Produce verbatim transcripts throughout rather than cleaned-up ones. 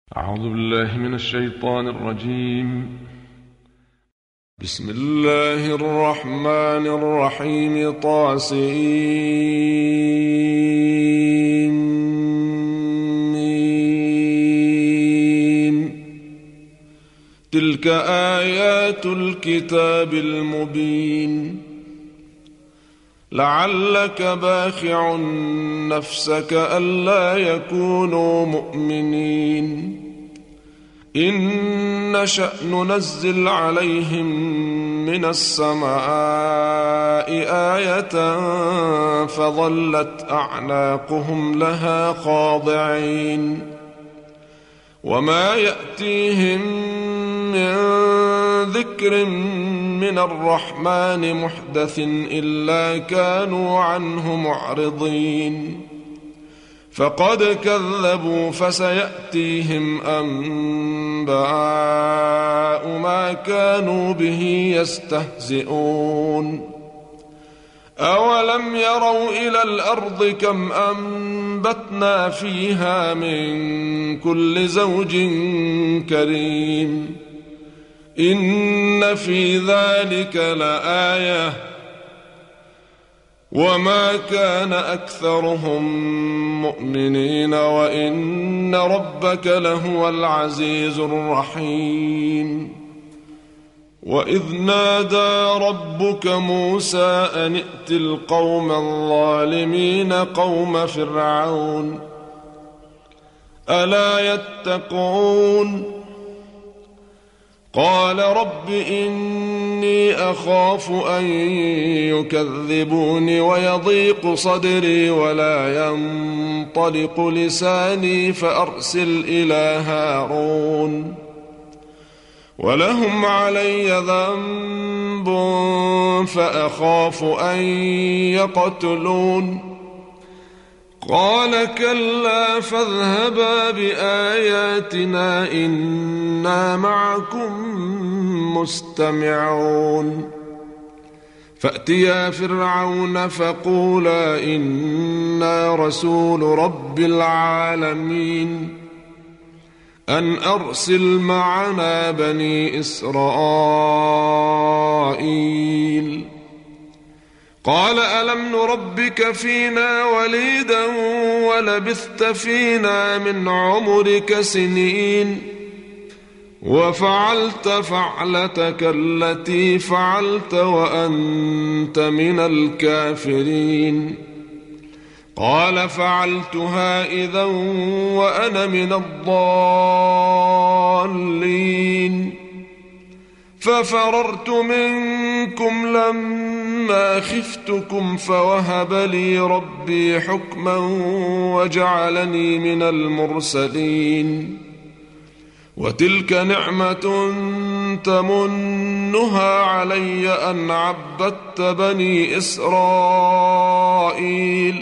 أعوذ بالله من الشيطان الرجيم. بسم الله الرحمن الرحيم. طاسين. تلك آيات الكتاب المبين. لعلك باخع نفسك ألا يكونوا مؤمنين إن نشأ ننزل عليهم من السماء آية فظلت أعناقهم لها خاضعين وما يأتيهم من ذكر من الرحمن محدث إلا كانوا عنه معرضين فقد كذبوا فسيأتيهم أنباء ما كانوا به يستهزئون أولم يروا إلى الأرض كم أنبتنا فيها من كل زوج كريم إن في ذلك لآية وما كان أكثرهم مؤمنين وإن ربك لهو العزيز الرحيم. وإذ نادى ربك موسى أن ائت القوم الظالمين قوم فرعون ألا يتقون قال رب إني أخاف أن يكذبوني ويضيق صدري ولا ينطلق لساني فأرسل إلى هارون ولهم علي ذنب فأخاف أن يقتلون قال كلا فاذهبا بآياتنا إنا معكم مستمعون فأتيا فرعون فقولا إنا رسول رب العالمين أن أرسل معنا بني إسرائيل قال ألم نربك فينا وليدا ولبثت فينا من عمرك سنين وفعلت فعلتك التي فعلت وأنت من الكافرين قال فعلتها إذا وأنا من الضالين ففررت منكم لما خفتكم فوهب لي ربي حكما وجعلني من المرسلين وتلك نعمة تمنها علي أن عبدت بني إسرائيل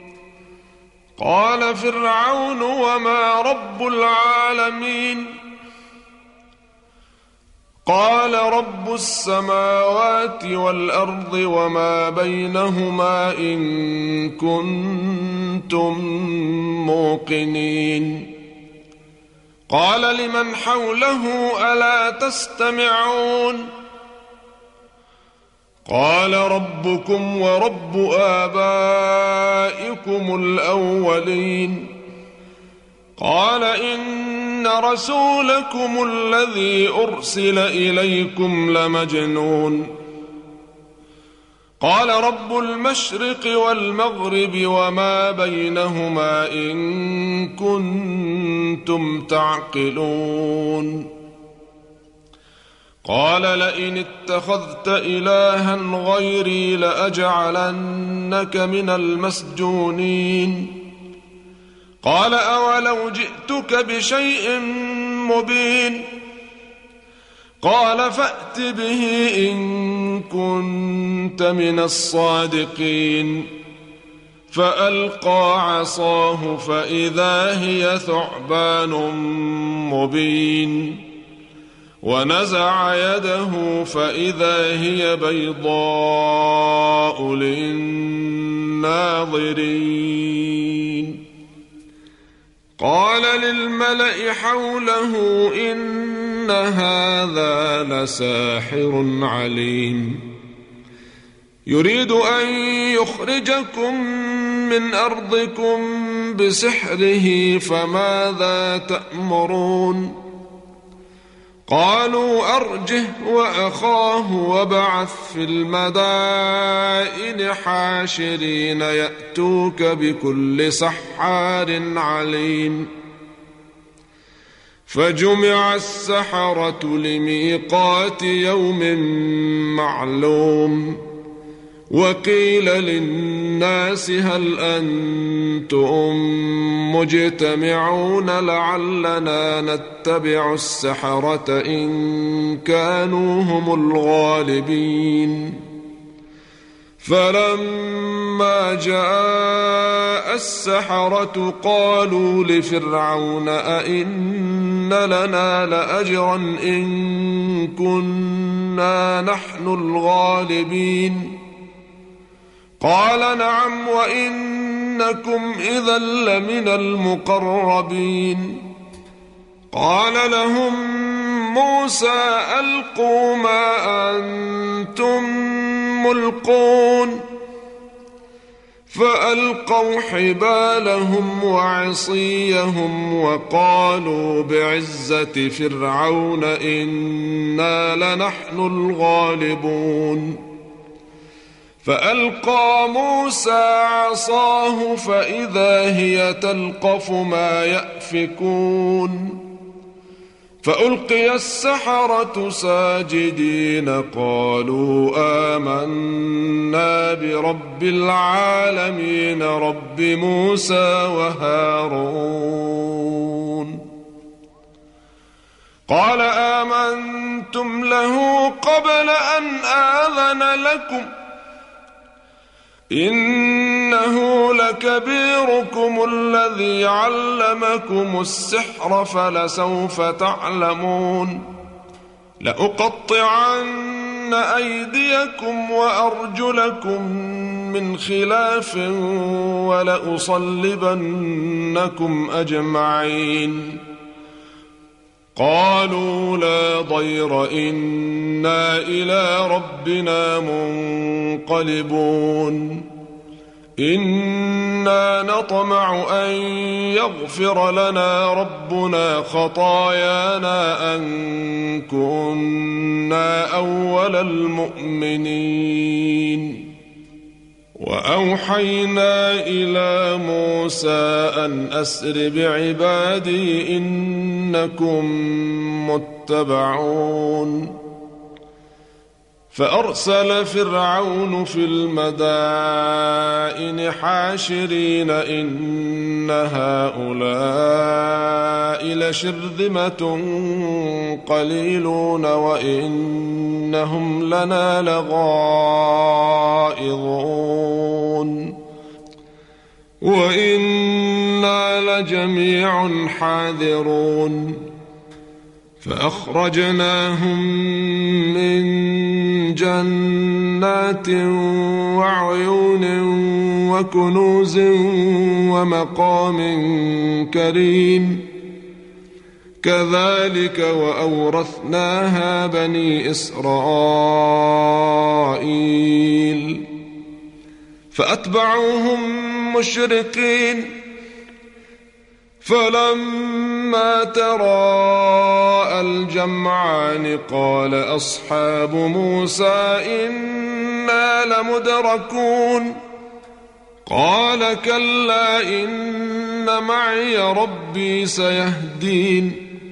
قال فرعون وما رب العالمين قال رب السماوات والأرض وما بينهما إن كنتم موقنين قال لمن حوله ألا تستمعون قال ربكم ورب آبائكم الأولين قال إن رسولكم الذي أرسل إليكم لمجنون قال رب المشرق والمغرب وما بينهما إن كنتم تعقلون قال لئن اتخذت إلها غيري لأجعلنك من المسجونين قال أولو جئتك بشيء مبين قال فأت به إن كنت من الصادقين فألقى عصاه فإذا هي ثعبان مبين ونزع يده فإذا هي بيضاء للناظرين قال للملأ حوله إن هذا لساحر عليم يريد أن يخرجكم من أرضكم بسحره فماذا تأمرون قالوا أرجه وأخاه وابعث في المدائن حاشرين يأتوك بكل سحار عليم فجمع السحرة لميقات يوم معلوم وقيل للناس هل أنتم مجتمعون لعلنا نتبع السحرة إن كانوا هم الغالبين فلما جاء السحرة قالوا لفرعون أئن لنا لأجرا إن كنا نحن الغالبين قال نعم وإنكم إذا لمن المقربين قال لهم موسى ألقوا ما أنتم ملقون فألقوا حبالهم وعصيهم وقالوا بعزة فرعون إنا لنحن الغالبون فألقى موسى عصاه فإذا هي تلقف ما يأفكون فألقي السحرة ساجدين قالوا آمنا برب العالمين رب موسى وهارون قال آمنتم له قبل أن آذن لكم إنه لكبيركم الذي علمكم السحر فلسوف تعلمون لأقطعن أيديكم وأرجلكم من خلاف ولأصلبنكم أجمعين قالوا لا ضير إنا إلى ربنا منقلبون إنا نطمع أن يغفر لنا ربنا خطايانا أن كنا أول المؤمنين وأوحينا إلى موسى أن أسر بعبادي إنكم متبعون فأرسل فرعون في المدائن حاشرين إن هؤلاء لشرذمة قليلون وإنهم لنا لغائظون وإنا لجميع حاذرون فأخرجناهم من جنات وعيون وكنوز ومقام كريم كذلك وأورثناها بني إسرائيل فأتبعوهم مشرقين فلما تراءى الجمعان قال أصحاب موسى إنا لمدركون قال كلا إن معي ربي سيهدين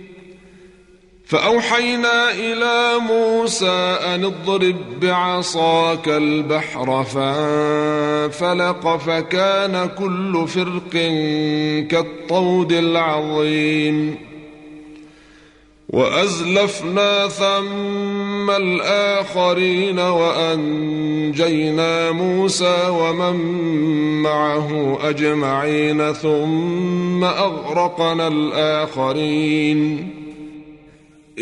فأوحينا إلى موسى أن اضرب بعصاك البحر فانفلق فكان كل فرق كالطود العظيم وأزلفنا ثم الآخرين وأنجينا موسى ومن معه أجمعين ثم أغرقنا الآخرين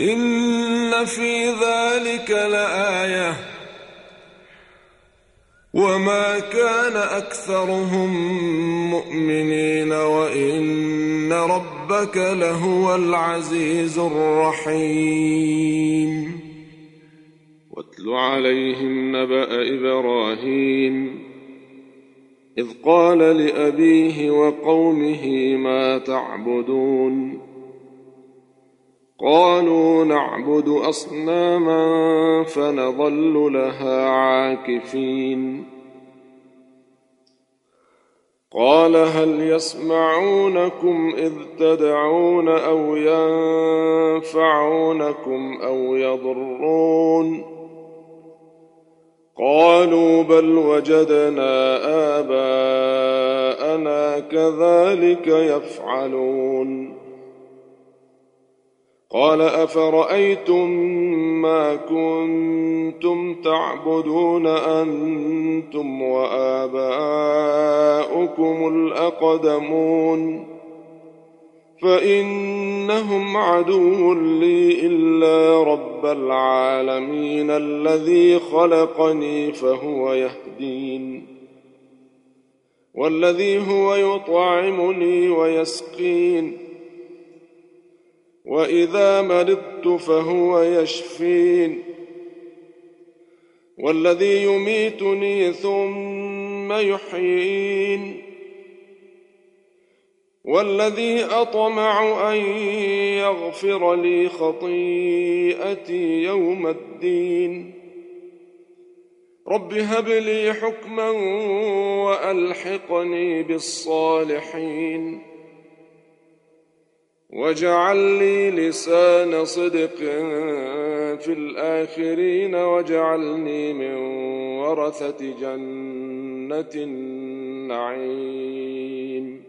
إن في ذلك لآية وما كان أكثرهم مؤمنين وإن ربك لهو العزيز الرحيم. واتل عليهم نبأ إبراهيم إذ قال لأبيه وقومه ما تعبدون قالوا نعبد أصناما فنظل لها عاكفين قال هل يسمعونكم إذ تدعون أو ينفعونكم أو يضرون قالوا بل وجدنا آباءنا كذلك يفعلون قال أفرأيتم ما كنتم تعبدون أنتم وآباؤكم الأقدمون فإنهم عدو لي إلا رب العالمين الذي خلقني فهو يهدين والذي هو يطعمني ويسقين وإذا مرضت فهو يشفين والذي يميتني ثم يحيين والذي أطمع أن يغفر لي خطيئتي يوم الدين رب هب لي حكما وألحقني بالصالحين واجعل لي لسان صدق في الآخرين واجعلني من ورثة جنة النعيم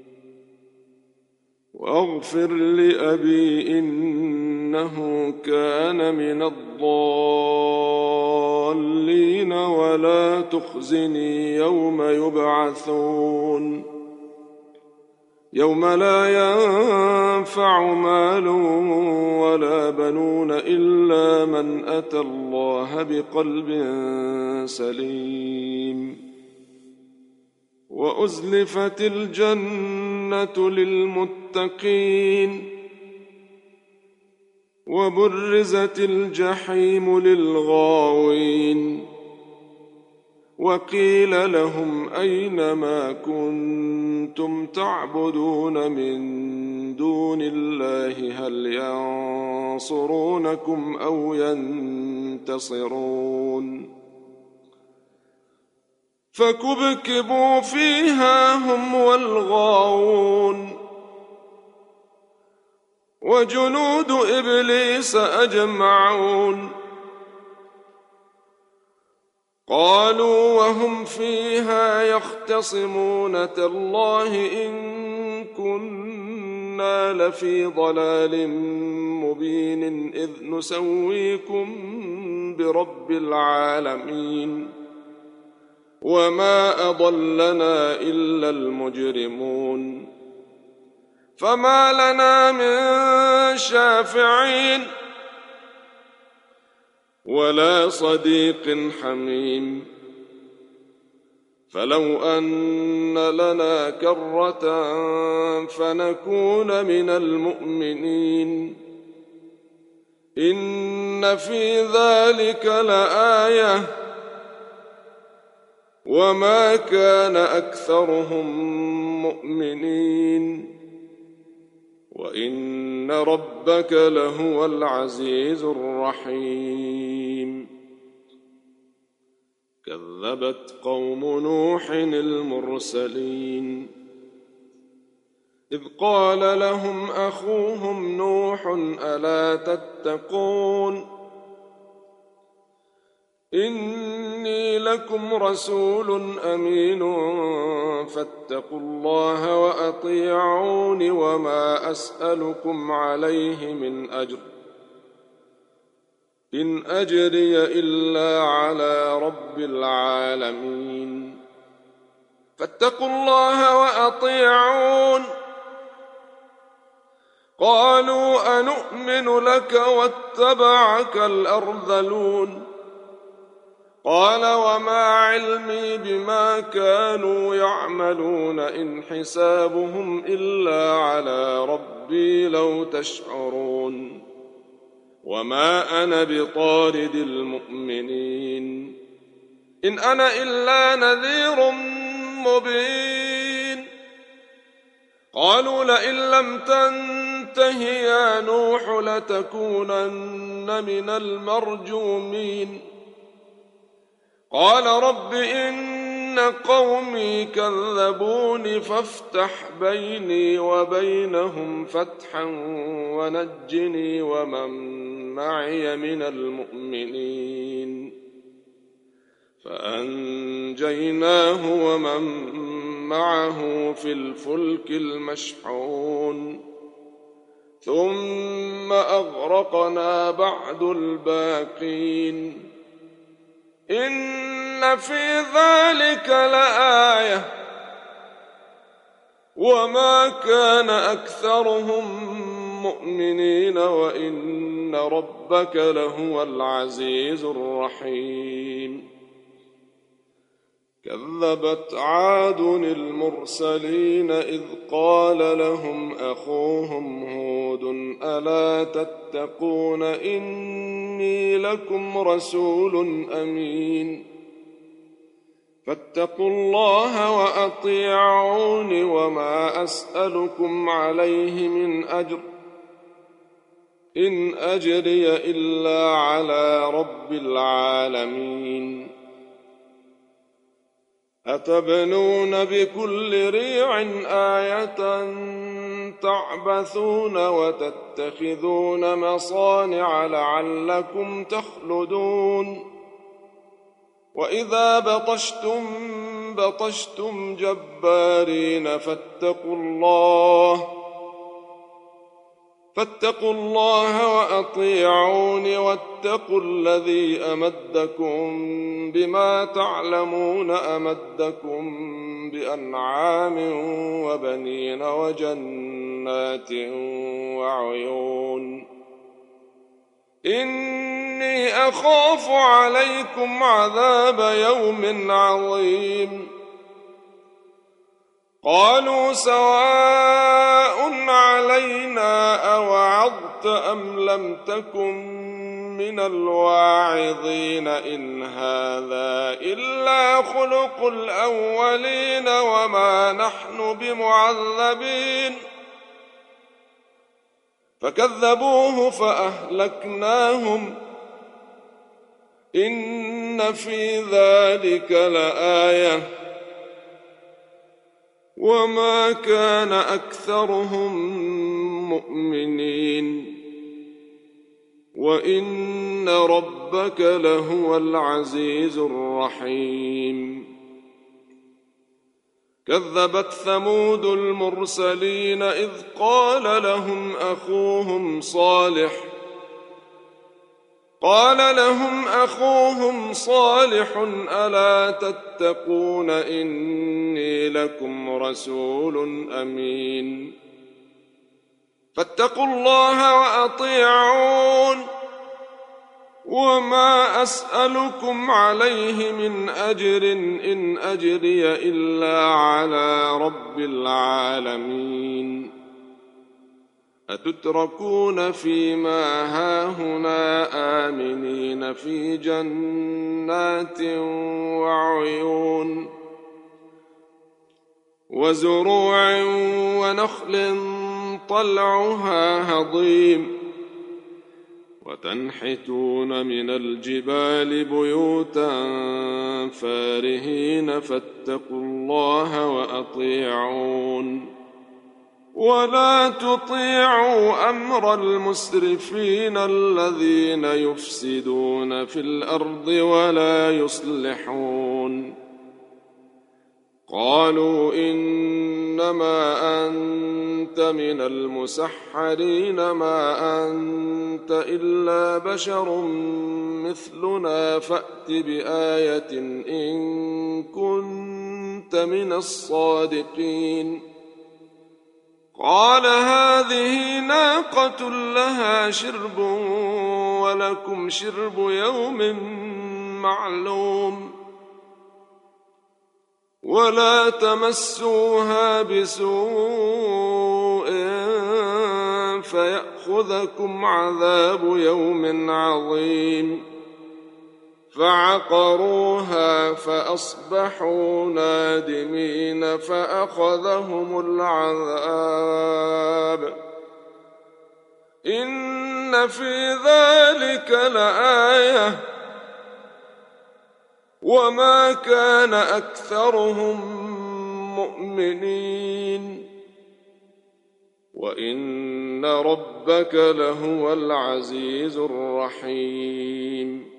واغفر لأبي إنه كان من الضالين ولا تخزني يوم يبعثون يوم لا ينفع مال ولا بنون إلا من أتى الله بقلب سليم وأزلفت الجنة للمتقين وبرزت الجحيم للغاوين وقيل لهم أين ما كنتم تعبدون من دون الله هل ينصرونكم أو ينتصرون فكبكبوا فيها هم والغاوون وجنود إبليس أجمعون قالوا وهم فيها يختصمون تالله إن كنا لفي ضلال مبين إذ نسويكم برب العالمين وما أضلنا إلا المجرمون فما لنا من شافعين ولا صديق حميم فلو أن لنا كرة فنكون من المؤمنين إن في ذلك لآية وما كان أكثرهم مؤمنين وإن ربك لهو العزيز الرحيم كذبت قوم نوح المرسلين إذ قال لهم أخوهم نوح ألا تتقون إني لكم رسول أمين فاتقوا الله وأطيعون وما أسألكم عليه من أجر إن أجري إلا على رب العالمين فاتقوا الله وأطيعون قالوا أنؤمن لك واتبعك الأرذلون قال وما علمي بما كانوا يعملون إن حسابهم إلا على ربي لو تشعرون وما أنا بطارد المؤمنين إن أنا إلا نذير مبين قالوا لئن لم تنته يا نوح لتكونن من المرجومين قال رب إن قومي كذبوني فافتح بيني وبينهم فتحا ونجني ومن معي من المؤمنين فأنجيناه ومن معه في الفلك المشحون ثم أغرقنا بعد الباقين إن في ذلك لآية وما كان أكثرهم مؤمنين وإن ربك لهو العزيز الرحيم كذبت عاد المرسلين إذ قال لهم أخوهم هود ألا تتقون إني لكم رسول أمين فاتقوا الله وأطيعون وما أسألكم عليه من أجر إن أجري إلا على رب العالمين أتبنون بكل ريع آية تعبثون وتتخذون مصانع لعلكم تخلدون وإذا بطشتم بطشتم جبارين فاتقوا الله فاتقوا الله وأطيعون واتقوا الذي أمدكم بما تعلمون أمدكم بأنعام وبنين وجنات وعيون إني أخاف عليكم عذاب يوم عظيم قالوا سواء علينا أوعظت أم لم تكن من الواعظين إن هذا إلا خلق الأولين وما نحن بمعذبين فكذبوه فأهلكناهم إن في ذلك لآية وما كان أكثرهم مؤمنين وإن ربك لهو العزيز الرحيم كذبت ثمود المرسلين إذ قال لهم أخوهم صالح قال لهم أخوهم صالح ألا تتقون إني لكم رسول أمين فاتقوا الله وأطيعون وما أسألكم عليه من أجر إن أجري إلا على رب العالمين أتتركون فيما هاهنا آمنين في جنات وعيون وزروع ونخل طلعها هضيم وتنحتون من الجبال بيوتا فارهين فاتقوا الله وأطيعون ولا تطيعوا أمر المسرفين الذين يفسدون في الأرض ولا يصلحون قالوا إنما أنت من المسحرين ما أنت إلا بشر مثلنا فأت بآية إن كنت من الصادقين قال هذه ناقة لها شرب ولكم شرب يوم معلوم ولا تمسوها بسوء فيأخذكم عذاب يوم عظيم فعقروها فأصبحوا نادمين فأخذهم العذاب إن في ذلك لآية وما كان أكثرهم مؤمنين وإن ربك لهو العزيز الرحيم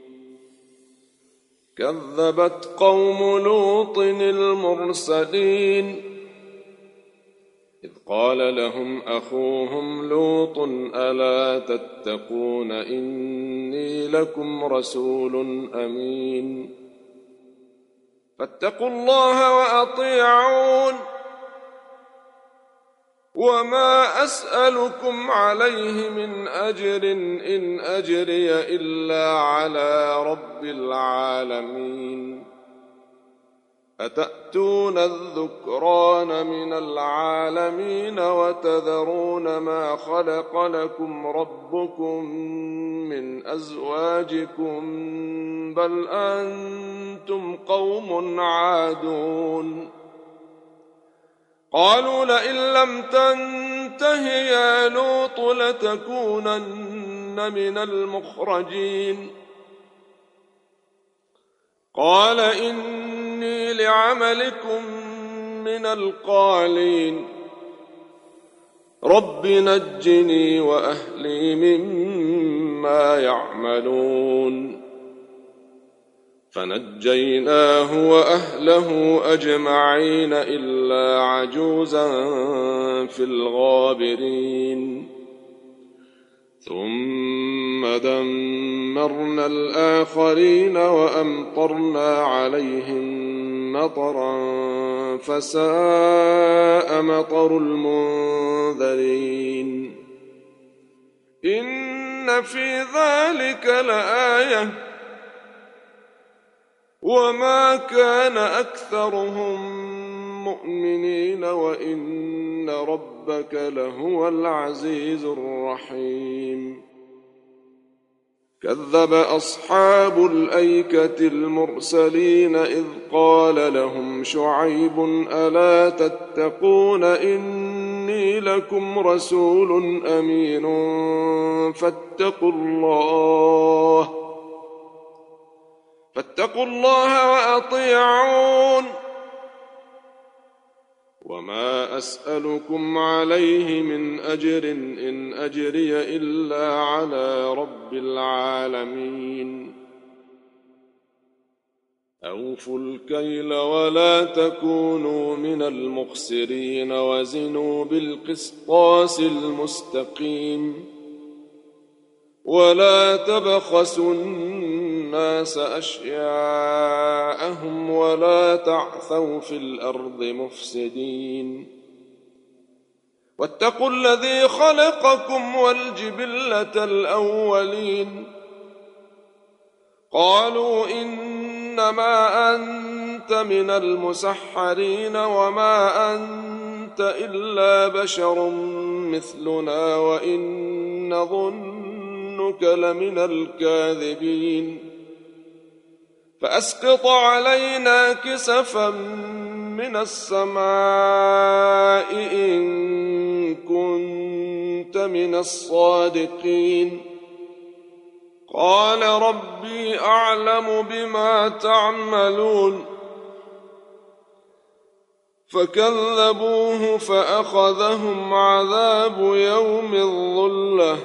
كذبت قوم لوط المرسلين إذ قال لهم أخوهم لوط ألا تتقون إني لكم رسول أمين فاتقوا الله وأطيعون وما أسألكم عليه من أجر إن أجري إلا على رب العالمين أتأتون الذكران من العالمين وتذرون ما خلق لكم ربكم من أزواجكم بل أنتم قوم عادون قالوا لئن لم تنته يا لوط لتكونن من المخرجين قال إني لعملكم من القالين رب نجني وأهلي مما يعملون فنجيناه وأهله أجمعين إلا عجوزا في الغابرين ثم دمرنا الآخرين وأمطرنا عليهم مطرا فساء مطر المنذرين إن في ذلك لآية وما كان أكثرهم مؤمنين وإن ربك لهو العزيز الرحيم كذب أصحاب الأيكة المرسلين إذ قال لهم شعيب ألا تتقون إني لكم رسول أمين فاتقوا الله فاتقوا الله وأطيعون وما أسألكم عليه من أجر إن أجري إلا على رب العالمين أوفوا الكيل ولا تكونوا من المخسرين وزنوا بالقسطاس المستقيم ولا تبخسوا الناس أشياءهم ولا تعثوا في الأرض مفسدين واتقوا الذي خلقكم والجبلة الأولين قالوا إنما أنت من المسحرين وما أنت إلا بشر مثلنا وإن نظنك لمن الكاذبين فأسقط علينا كسفا من السماء إن كنت من الصادقين قال ربي أعلم بما تعملون فكذبوه فأخذهم عذاب يوم الظلة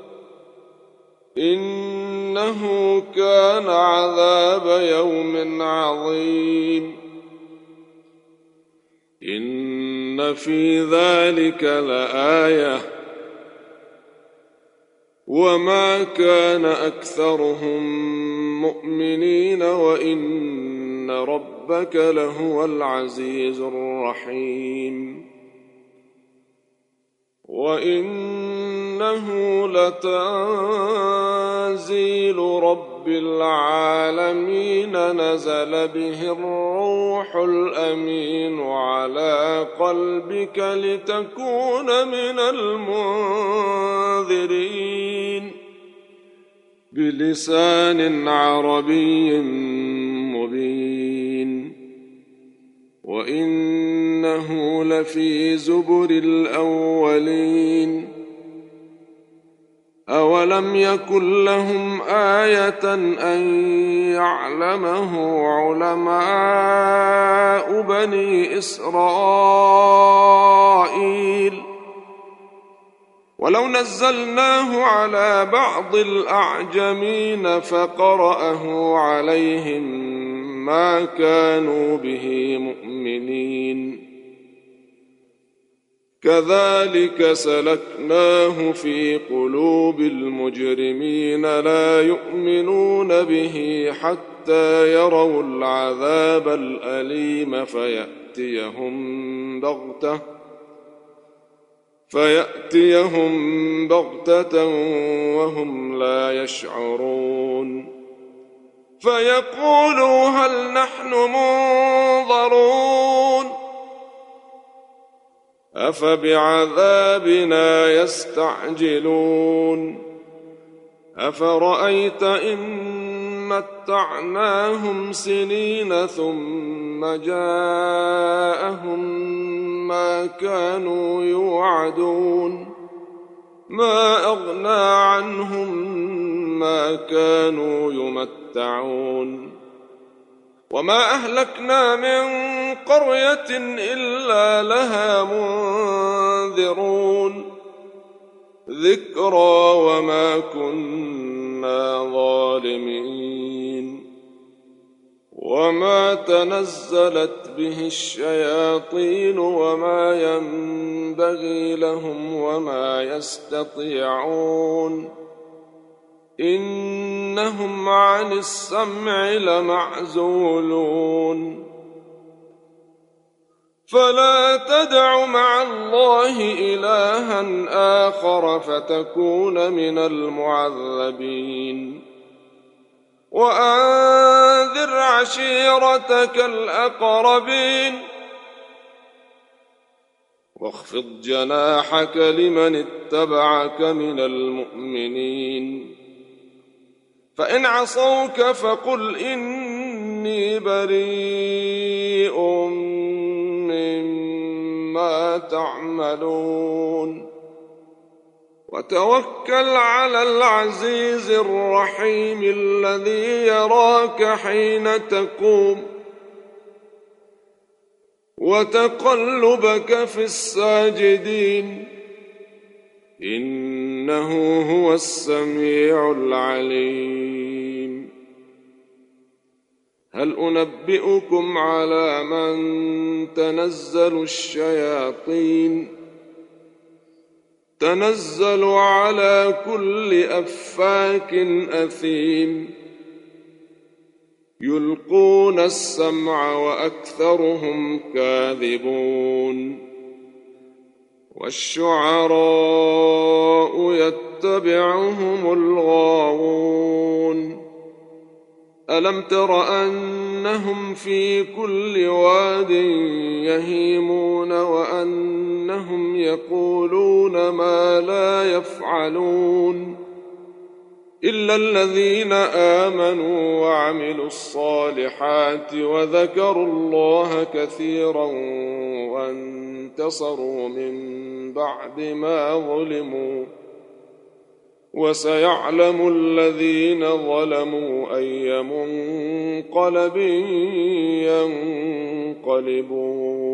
إنه كان عذاب يوم عظيم إن في ذلك لآية وما كان أكثرهم مؤمنين وإن ربك لهو العزيز الرحيم وإنه لتنزيل رب رب العالمين نزل به الروح الأمين على قلبك لتكون من المنذرين بلسان عربي مبين وإنه لفي زبر الأولين أولم يكن لهم آية أن يعلمه علماء بني إسرائيل ولو نزلناه على بعض الأعجمين فقرأه عليهم ما كانوا به مؤمنين كذلك سلكناه في قلوب المجرمين لا يؤمنون به حتى يروا العذاب الأليم فيأتيهم بغتة فيأتيهم بغتة وهم لا يشعرون فيقولوا هل نحن منظرون أفبعذابنا يستعجلون أفرأيت إن متعناهم سنين ثم جاءهم ما كانوا يوعدون ما أغنى عنهم ما كانوا يمتعون وما أهلكنا من قرية إلا لها منذرون ذكرى وما كنا ظالمين وما تنزلت به الشياطين وما ينبغي لهم وما يستطيعون إنهم عن السمع لمعزولون فلا تدع مع الله إلها آخر فتكون من المعذبين وأنذر عشيرتك الأقربين واخفض جناحك لمن اتبعك من المؤمنين فإن عصوك فقل إني بريء مما تعملون وتوكل على العزيز الرحيم الذي يراك حين تقوم وتقلبك في الساجدين إنه هو السميع العليم هل أنبئكم على من تنزل الشياطين تنزل على كل أفاك أثيم يلقون السمع وأكثرهم كاذبون والشعراء يتبعهم الغاوون ألم تر أنهم في كل واد يهيمون وأنهم يقولون ما لا يفعلون إلا الذين آمنوا وعملوا الصالحات وذكروا الله كثيرا وانتصروا من بعد ما ظلموا وسيعلم الذين ظلموا أي منقلب ينقلبون